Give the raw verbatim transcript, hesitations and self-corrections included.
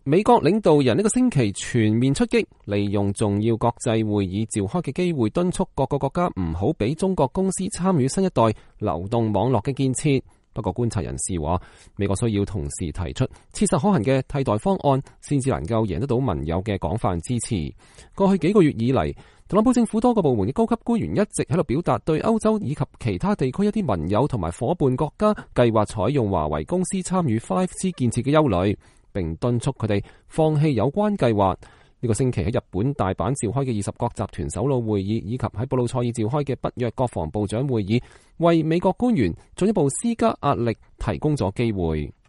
美國領導人呢個星期全面出擊，利用重要國際會議召開嘅機會，敦促各個國家唔好俾中國公司參與新一代流動網絡嘅建設。不過觀察人士話，美國需要同時提出切實可行嘅替代方案，先至能夠贏得到盟友嘅廣泛支持。過去幾個月以嚟，特朗普政府多個部門嘅高級官員一直喺度表達對歐洲以及其他地區一啲盟友同埋夥伴國家計劃採用華為公司參與 五 G 建設嘅憂慮，並敦促佢哋放棄有關計劃。呢個星期喺日本大阪召開嘅二十國集團首腦會議，以及喺布魯塞爾召開嘅北約國防部長會議，為美國官員進一步施加壓力提供咗機會。